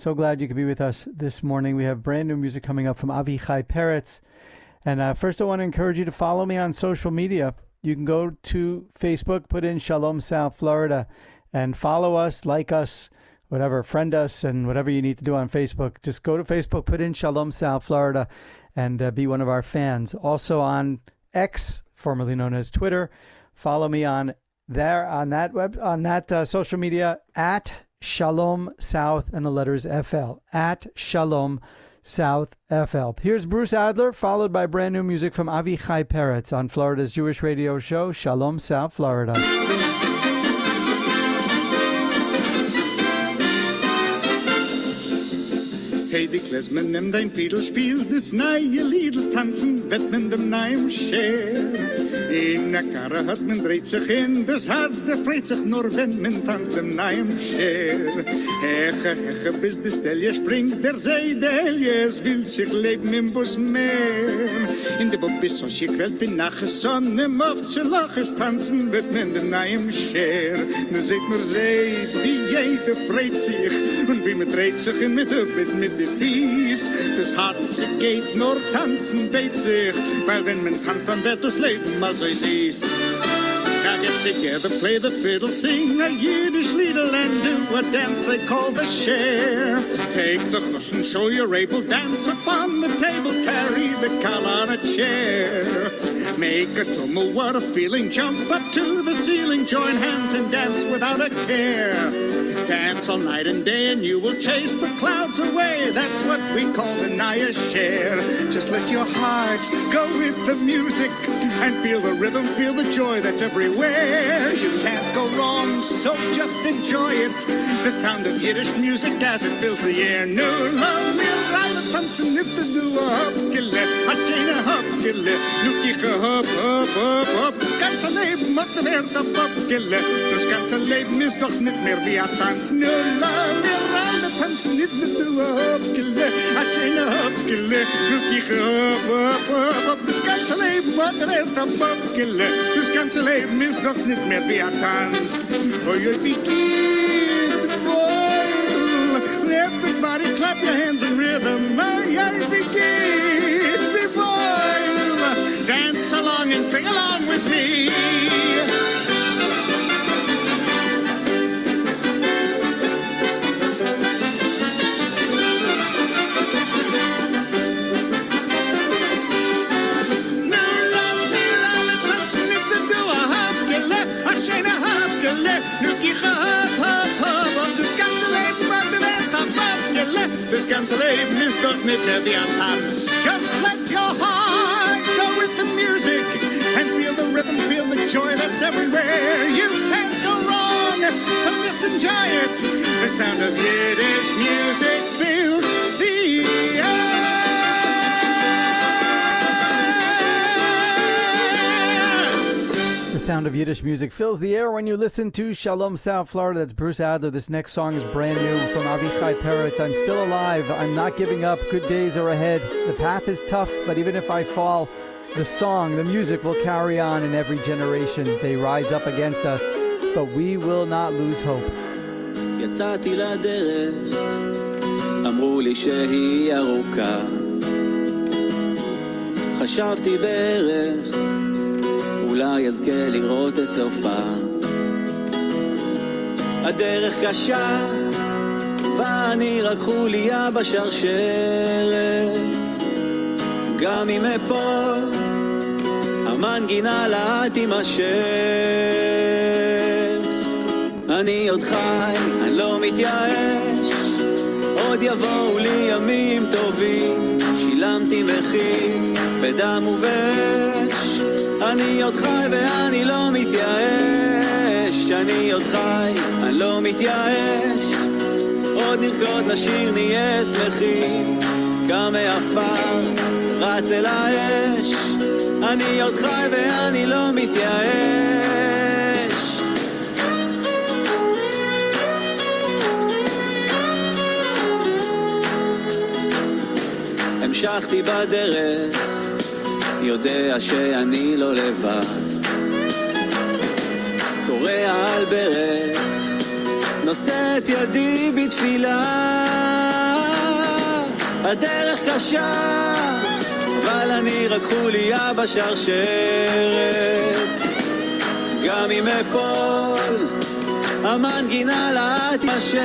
So glad you could be with us this morning. We have brand new music coming up from Avichai Peretz. And first I want to encourage you to follow me on social media. You can go to Facebook, put in Shalom South Florida, and follow us, like us, whatever, friend us, and whatever you need to do on Facebook. Just go to Facebook, put in Shalom South Florida, and be one of our fans. Also on X, formerly known as Twitter, follow me on that social media at Shalom South and the letters FL, at Shalom South FL. Here's Bruce Adler, followed by brand new music from Avichai Peretz on Florida's Jewish radio show, Shalom South Florida. Hey, die Klezmen, nimm dein Fiedelspiel, das neue Liedl tanzen, wird mit dem neuen Scher. In der Karre hat man dreht sich in, das Herz, der freut sich nur, wenn man tanzt dem neuen Scher. Heche, heche, bis die Stelje springt, der See, der Elje, es will sich leben im Bus mehr. In der Bub ist so schick, quält wie nach der Sonne, im Oft zu Loches tanzen, wird mit dem neuen Scher. Nur seht, wie jeder freut sich, und wie man dreht sich in Mitte, mit die Fies, das Herz, sie geht nur tanzen, beit sich, weil wenn man tanzt, dann wird das Leben mal so süß. Now get together, play the fiddle, sing a Yiddish liedle and do a dance they call the share. Take the cushion, show you're able, dance upon the table, carry the kal on a chair. Make a tumult, what a feeling, jump up to the ceiling, join hands and dance without a care. Dance all night and day and you will chase the clouds away. That's what we call the Naya Share. Just let your heart go with the music and feel the rhythm, feel the joy that's everywhere. You can't go wrong, so just enjoy it. The sound of Yiddish music as it fills the air. Nu love me, ride a tanzen, if the do a hopkele, a shane a hopkele, nu kike hop, hop, hop, hop. Das ganze Leben hat der Wert auf hopkele. Das ganze Leben ist doch nicht mehr wie a Tanz. Nu love me, ride a tanzen, if the do a hopkele, a shane a hopkele, nu kike hop, hop, hop, hop. Das ganze Leben hat der Wert auf hopkele. Das ganze Leben ist doch nicht mehr wie a Tanz. Oh, you'll be good, boy. Everybody clap your hands in rhythm. Oh, you'll be good, boy. Dance along and sing along with me. Das ganze Leben ist doch nicht mehr wie ein Tanz. Just let your heart go with the music and feel the rhythm, feel the joy that's everywhere. You can't go wrong, so just enjoy it. The sound of Yiddish music fills the air. The sound of Yiddish music fills the air when you listen to Shalom South Florida. That's Bruce Adler. This next song is brand new from Avichai Peretz. I'm still alive. I'm not giving up. Good days are ahead. The path is tough, but even if I fall, the song, the music will carry on in every generation. They rise up against us, but we will not lose hope. יצאתי לדרך, אמרו לי שהיא ארוכה. חשבתי בערך אולי אזכה לראות את סופה. הדרך קשה ואני רק חוליה בשרשרת. גם אם אפול המנגינה לאט תימשך. אני עוד חי, אני לא מתייאש, עוד יבואו לי ימים טובים. שילמתי מחיר בדם ובאש. אני עוד חי ואני לא מתייאש. אני עוד חי, אני לא מתייאש. עוד נרקוד נשיר נהיה שמחים. קם מעפר רץ אל האש. אני עוד חי ואני לא מתייאש. המשכתי בדרך, יודע שאני לא לבד. קורא על ברך, נושא את ידי בתפילה. הדרך קשה, אבל אני רק חוליה בשרשרת. גם אם אפול, המנגינה לאט תימשך.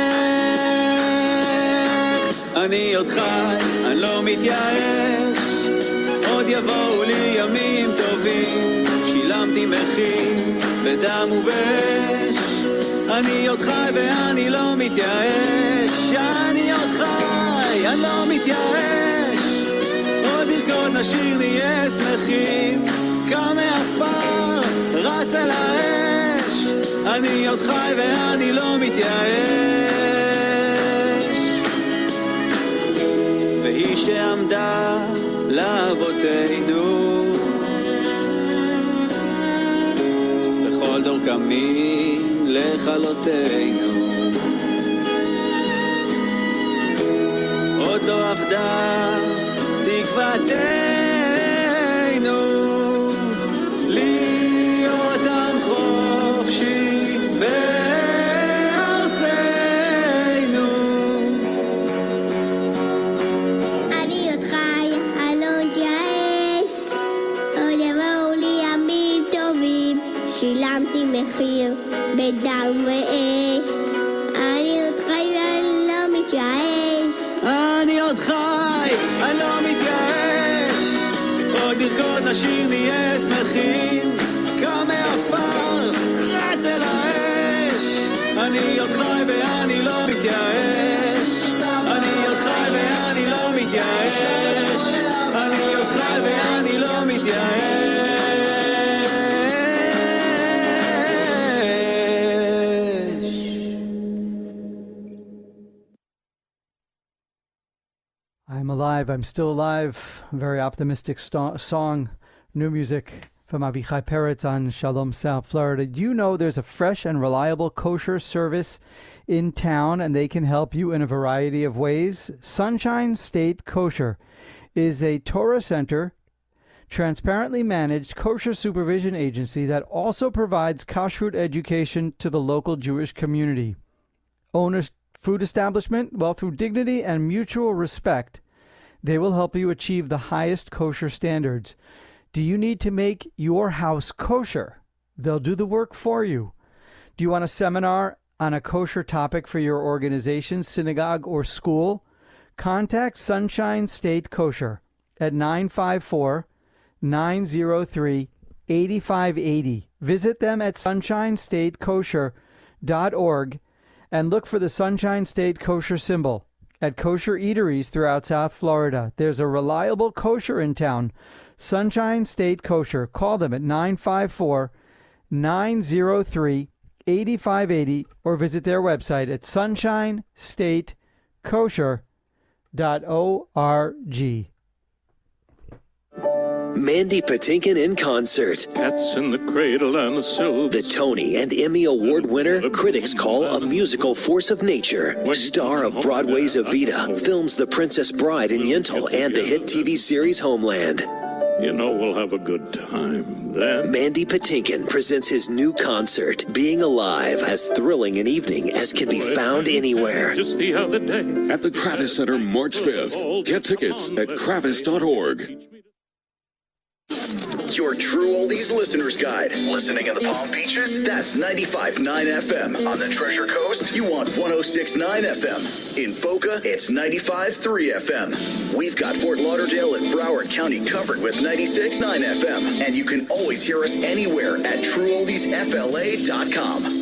אני עוד חי, אני לא מתייאש, עוד יבואו לי ימים טובים. שילמתי מחיר בדם ובאש, אני עוד חי ואני לא מתייאש. אני עוד חי, אני לא מתייאש, עוד נרקוד נשיר נהיה שמחים. קם מעפר, רץ על האש, אני עוד חי ואני לא מתייאש. והיא שעמדה לאבותינו, בכל דור קמים לכלותינו. עוד לא עבדה תקוותנו, להיות עם חופשי בארצנו. אני עוד חי, אני לא מתייאש, עוד יבואו לי ימים טובים. שילמתי מחיר בדם ואש, אני עוד חי ואני לא מתייאש. אני עוד חי, אני לא מתייאש, עוד נרקוד נשיר נהיה שמחים. קם מעפר, רץ אל האש, אני עוד חי ואני לא מתייאש. אני עוד חי ואני לא מתייאש, אני עוד חי ואני לא מתייאש. I'm alive. I'm still alive. Very optimistic song. New music from Avichai Peretz on Shalom South Florida. You know there's a fresh and reliable kosher service in town, and they can help you in a variety of ways. Sunshine State Kosher is a Torah Center, transparently managed kosher supervision agency that also provides kashrut education to the local Jewish community. Owner's food establishment, well, through dignity and mutual respect, they will help you achieve the highest kosher standards. Do you need to make your house kosher? They'll do the work for you. Do you want a seminar on a kosher topic for your organization, synagogue, or school? Contact Sunshine State Kosher at 954-903-8580. Visit them at sunshinestatekosher.org and look for the Sunshine State Kosher symbol at kosher eateries throughout South Florida. There's a reliable kosher in town, Sunshine State Kosher. Call them at 954-903-8580 or visit their website at sunshinestatekosher.org. Mandy Patinkin in concert. Cats in the Cradle and the Silver. The Tony and Emmy Award winner, critics call a musical force of nature. Star of Broadway's Evita, films The Princess Bride in Yentl and the hit TV series Homeland. You know we'll have a good time then. Mandy Patinkin presents his new concert, Being Alive, as thrilling an evening as can be found anywhere. Just the other day. At the Kravis Center, March 5th. Get tickets at kravis.org. Your True Oldies Listener's Guide. Listening in the Palm Beaches? That's 95.9 FM. On the Treasure Coast, you want 106.9 FM. In Boca, it's 95.3 FM. We've got Fort Lauderdale and Broward County covered with 96.9 FM. And you can always hear us anywhere at TrueOldiesFLA.com.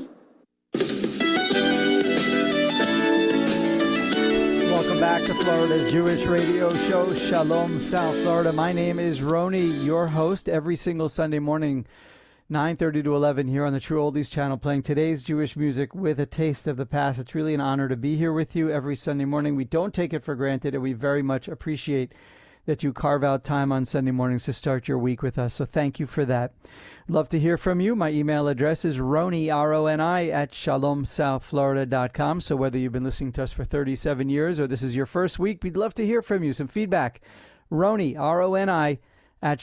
Welcome back to Florida's Jewish radio show, Shalom South Florida. My name is Roni, your host, every single Sunday morning, 9:30 to 11 here on the True Oldies channel, playing today's Jewish music with a taste of the past. It's really an honor to be here with you every Sunday morning. We don't take it for granted, and we very much appreciate that you carve out time on Sunday mornings to start your week with us. So thank you for that. Love to hear from you. My email address is Roni, R-O-N-I, at shalomsouthflorida.com. So whether you've been listening to us for 37 years or this is your first week, we'd love to hear from you. Some feedback. Roni, R-O-N-I, at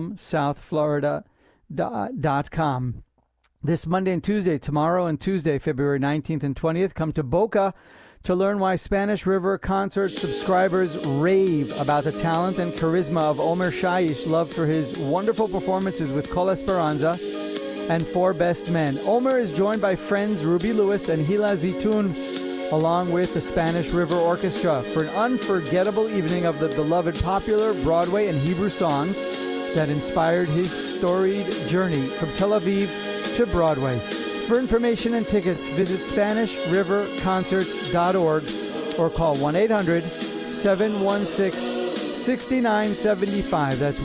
shalomsouthflorida.com. This Monday and Tuesday, tomorrow and Tuesday, February 19th and 20th, come to Boca to learn why Spanish River concert subscribers rave about the talent and charisma of Omer Shaish, loved for his wonderful performances with Kol Esperanza and Four Best Men. Omer is joined by friends Ruby Lewis and Hila Zitun, along with the Spanish River Orchestra, for an unforgettable evening of the beloved popular Broadway and Hebrew songs that inspired his storied journey from Tel Aviv to Broadway. For information and tickets, visit SpanishRiverConcerts.org or call 1-800-716-6975. That's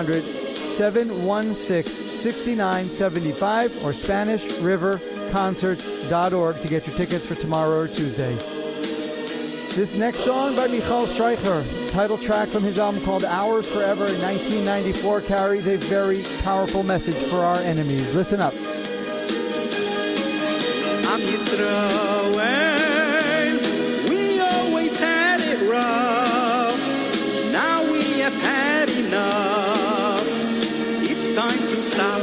1-800-716-6975 or SpanishRiverConcerts.org to get your tickets for tomorrow or Tuesday. This next song by Michal Streicher, title track from his album called Ours Forever in 1994, carries a very powerful message for our enemies. Listen up. Am Yisrael, we always had it rough. Now we have had enough. It's time to stop.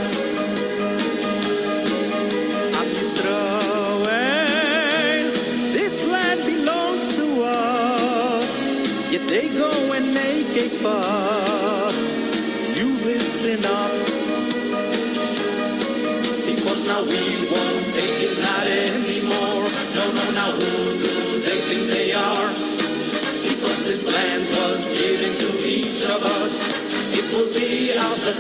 Am Yisrael, this land belongs to us. Yet they go and make a fuss. You listen up. Because now we won't take it, not anymore. No, now who do they think they are? Because this land was given to each of us. It will be out the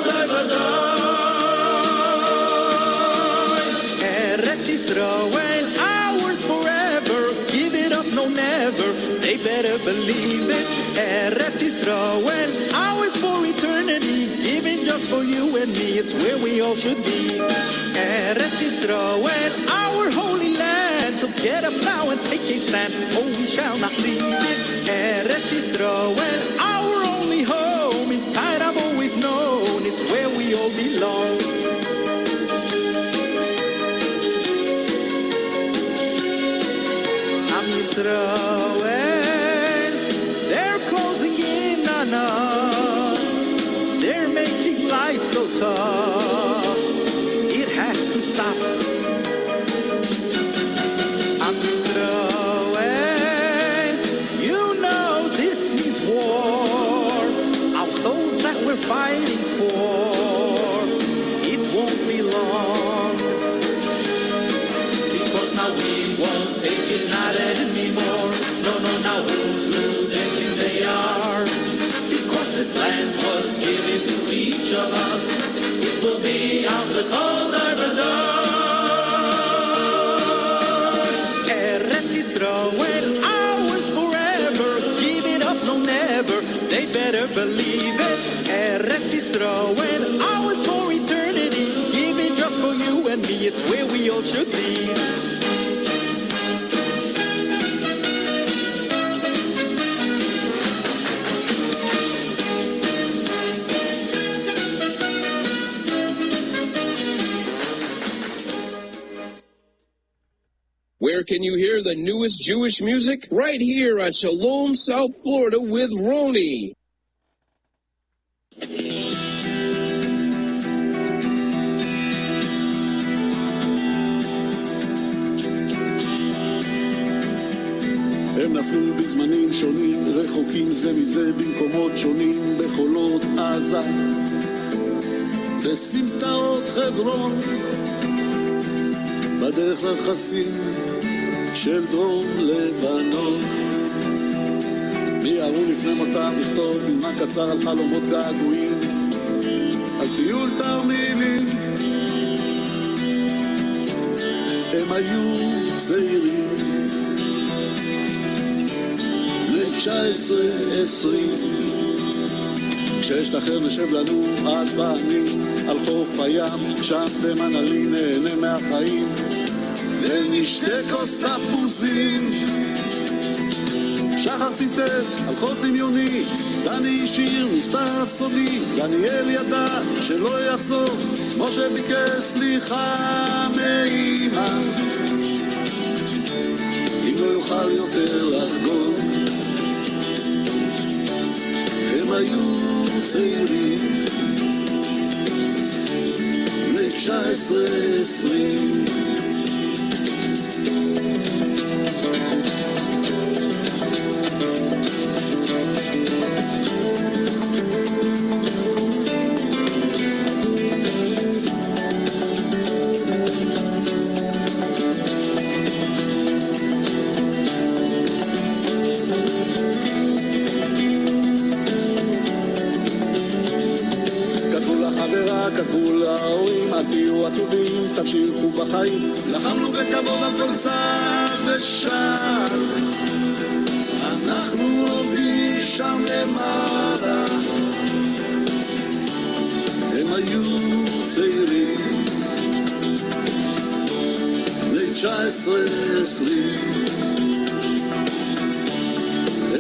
Eretz Yisrael, ours forever. Give it up, no never. They better believe it. Eretz Yisrael, ours for eternity. Given just for you and me, it's where we all should be. Eretz Yisrael, our holy land. So get up now and take a stand. Oh, we shall not leave it. Eretz Yisrael, our only home. Inside I've always known it's where we all belong. Am Yisrael, they're closing in on us. They're making life so tough. It has to stop. Am Yisrael, you know this means war. Our souls that we're fighting for, it won't be long. Because now we won't take it, not anymore. No, now who do they think they are? Because this land was given to each of us. It will be ours with all Eretz Yisrael, ours forever. Give it up, no never. They better believe it. Eretz Yisrael, ours for eternity. Give it just for you and me. It's where we all should be. Where can you hear the newest Jewish music? Right here on Shalom, South Florida with Roni. הם נפלו בזמנים שונים, רחוקים זה מזה, במקומות שונים, בחולות עזה, בסמטאות חברון, בדרך לרכסים של דרום לבנון. מיהרו לפני מותם לכתוב בזמן קצר על חלומות געגועים, על טיול תרמילים. הם היו צעירים, ל-19-20, כשאשתחרר נשב לנו את ואני על חוף הים, שם במנהלי נהנה מהחיים ונשתה כוס תפוזים. שחר פיטס על חוף דמיוני, דני שיר מכתב סודי, דניאל ידע שלא יחזור, משה ביקש סליחה מאמא אם לא יוכל יותר לחגוג. הם היו צעירים, ל-19-20.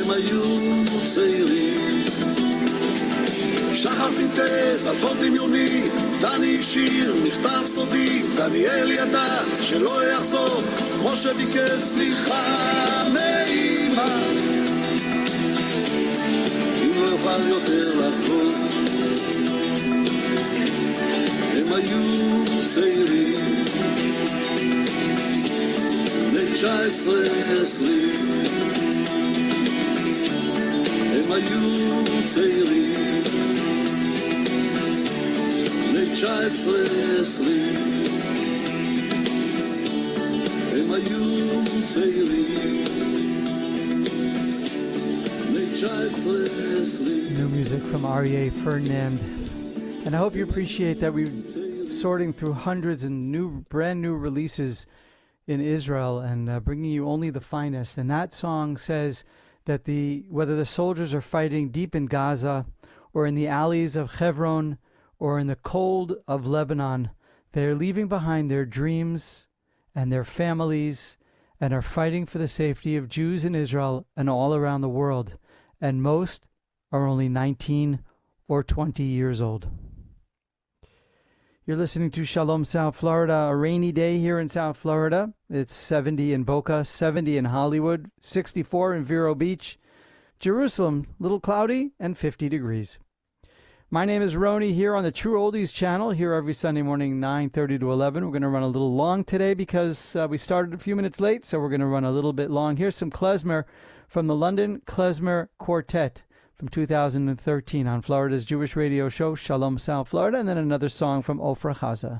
הם היו צעירים. שחר פינטז, אלפון דמיוני, דני שיר, מכתב סודי, דניאל ידע שלא יחזור, כמו שביקש סליחה מאמא, אם לא יוכל יותר לחזור. הם היו צעירים, בני 19-20, הם היו צעירים, בני 19-20, הם היו צעירים, בני 19-20. New music from Aryeh Ferdinand. And I hope you appreciate that we're sorting through hundreds and brand new releases in Israel and bringing you only the finest. And that song says that whether the soldiers are fighting deep in Gaza or in the alleys of Hebron or in the cold of Lebanon, they are leaving behind their dreams and their families and are fighting for the safety of Jews in Israel and all around the world. And most are only 19 or 20 years old. You're listening to Shalom South Florida, a rainy day here in South Florida. It's 70 in Boca, 70 in Hollywood, 64 in Vero Beach. Jerusalem, a little cloudy, and 50 degrees. My name is Roni here on the True Oldies channel, here every Sunday morning, 9:30 to 11. We're going to run a little long today because we started a few minutes late, so we're going to run a little bit long. Here's some klezmer from the London Klezmer Quartet from 2013 on Florida's Jewish radio show, Shalom South Florida, and then another song from Ofra Chaza.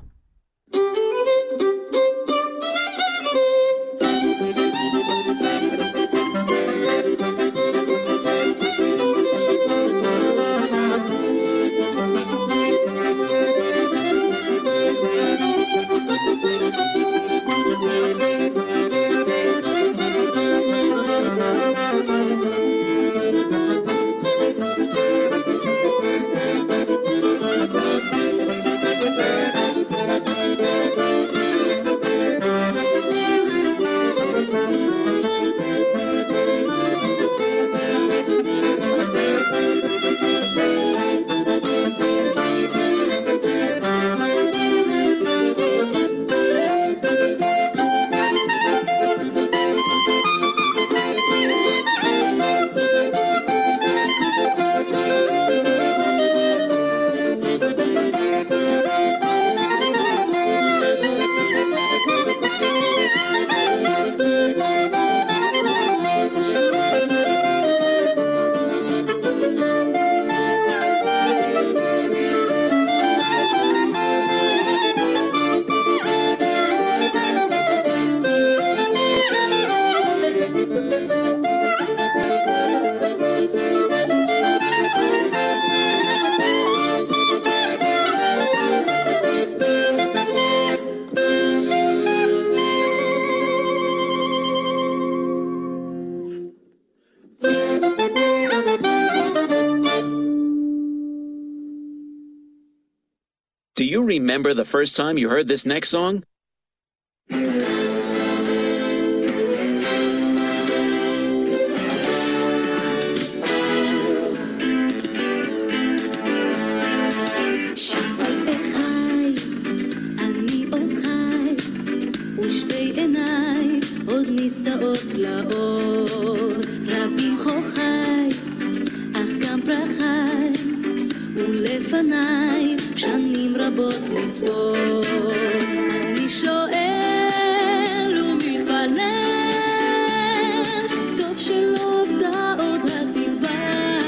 Do you remember the first time you heard this next song? שנים רבות מספור אני שואל ומתפלל טוב שלא עבדה עוד התקווה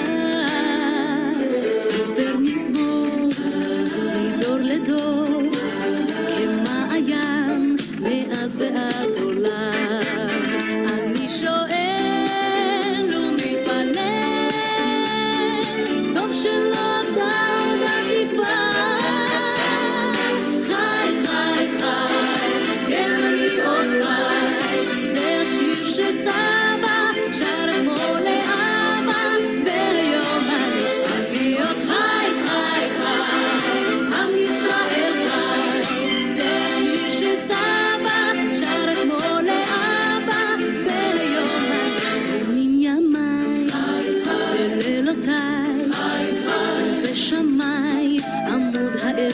עובר מזמור מדור לדור כמעיין מאז ועד עולם אני שואל ומתפלל טוב שלא עבדה עוד התקווה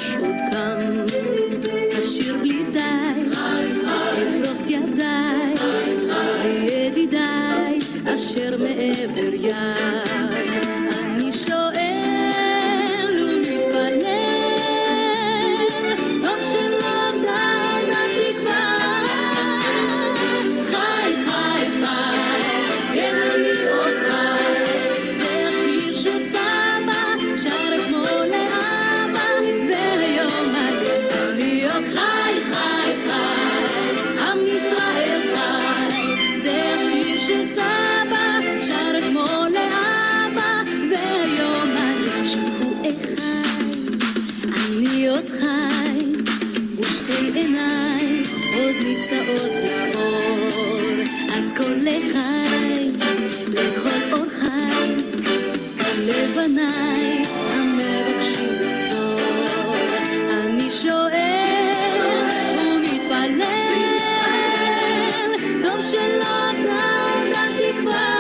יש עוד קם, אשיר בלי די, אפרוס ידיי, וידידיי, אשר מעבר ים. אני שואל ומתפלל, טוב שלא די התקווה. חי, חי, חי, כן אני עוד חי, זה השיר של סבא, שר אתמול לאבא, והיום אני עוד חי, חי, חי, עם ישראל חי, זה השיר של סבא, שר אתמול לאבא, והיום אני שהוא אחד, אני עוד חי, ושתי עיניי עוד נישאות לאור, אז כל לחי, לכל אור חי, לבניי המבקשים לחזור. אני שואל ומתפלל, טוב שלא די התקווה.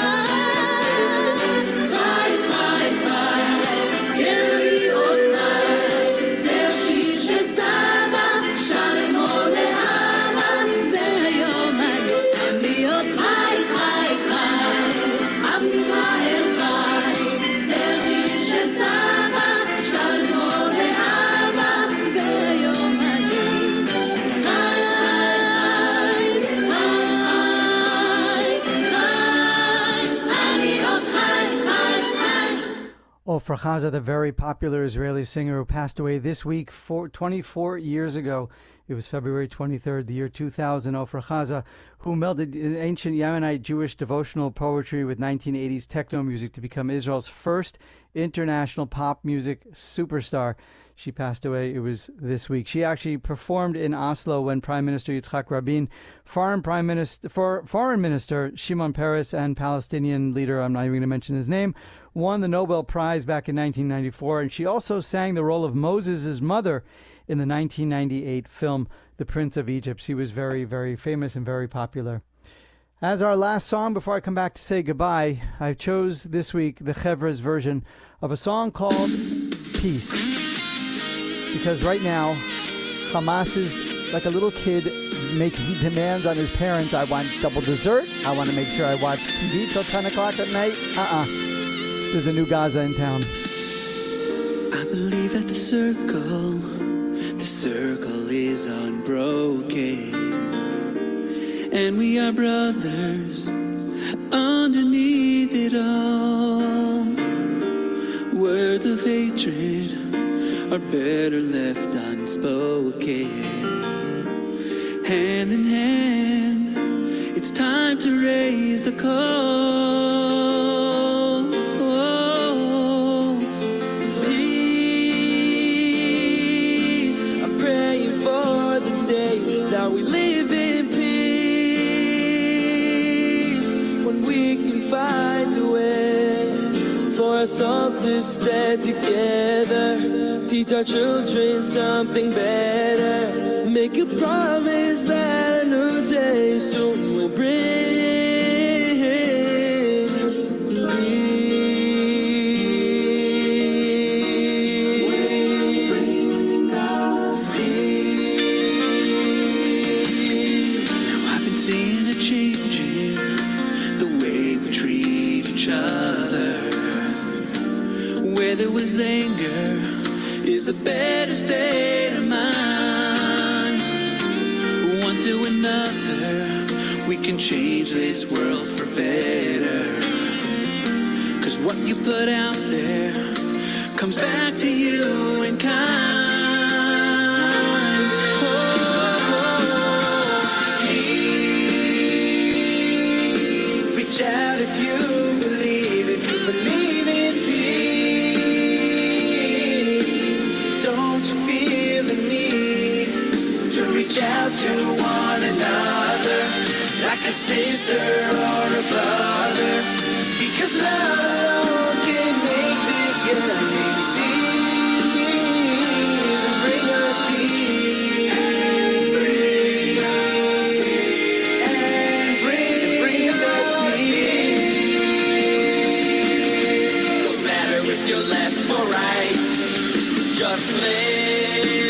חי, חי, חי, כן אני עוד חי, זה השיר של סבא, שר אתמול לאבא, והיום אני עוד חי, חי, חי, עם ישראל חי, זה השיר של סבא, שר אתמול לאבא, והיום אני חי, חי, חי, אני עוד חי, חי, חי. Ofra Chaza, the very popular Israeli singer who passed away this week 24 years ago. It was February 23rd, the year 2000. Ofra Chaza, who melded ancient Yemenite Jewish devotional poetry with 1980s techno music to become Israel's first international pop music superstar. She passed away, it was this week. She actually performed in Oslo when Prime Minister Yitzhak Rabin, Foreign Minister Shimon Peres, and Palestinian leader, I'm not even going to mention his name, won the Nobel Prize back in 1994. And she also sang the role of Moses' mother in the 1998 film The Prince of Egypt. She was very, very famous and very popular. As our last song before I come back to say goodbye, I chose this week the Chevra's version of a song called Peace. Because right now, Hamas is like a little kid making demands on his parents. I want double dessert. I want to make sure I watch TV till 10 o'clock at night. There's a new Gaza in town. I believe that the circle is unbroken, and we are brothers underneath it all. Words of hatred are better left unspoken. Hand in hand, it's time to raise the call. Please, I'm praying for the day that we live in peace, when we can find a way for us all to stand together. Teach our children something better. Make a promise that a new day soon will bring peace. Now I've been seeing a change in the way we treat each other. Where there was anger is a better state of mind. One to another, we can change this world for better. 'Cause what you put out there comes back to you in kind. Please, reach out if you believe in peace. Don't you feel the need to reach out to one another, like a sister or a brother? Because love can make this yearning cease and bring us peace. And bring us peace. No matter if you're left or right, just live.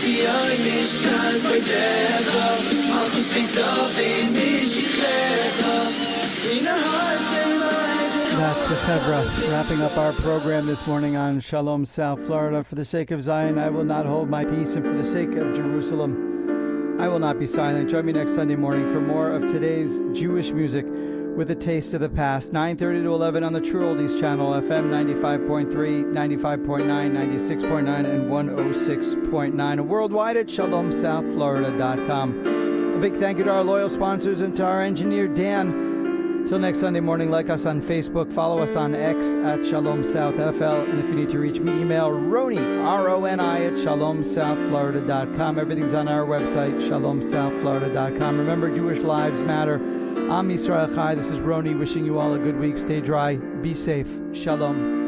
Zion Mishkan Kodecha Malchus B'Sovim Mishichecha In our hearts and minds. That's the Chevra wrapping up our program this morning on Shalom South Florida. For the sake of Zion, I will not hold my peace, and for the sake of Jerusalem, I will not be silent. Join me next Sunday morning for more of today's Jewish music with a taste of the past. 9:30 to 11 on the True Oldies channel, FM 95.3, 95.9, 96.9, and 106.9. And worldwide at ShalomSouthFlorida.com. A big thank you to our loyal sponsors and to our engineer, Dan. Till next Sunday morning, like us on Facebook, follow us on X at Shalom South FL, and if you need to reach me, email Roni, R-O-N-I, at ShalomSouthFlorida.com. Everything's on our website, ShalomSouthFlorida.com. Remember, Jewish lives matter. I'm Yisrael Chai. This is Roni wishing you all a good week. Stay dry. Be safe. Shalom.